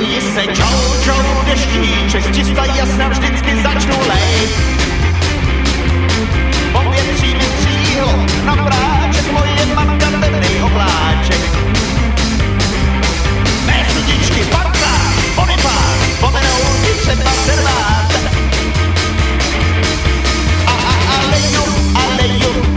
bojí se čou deštíček, čistá jasná vždycky začnou lejt.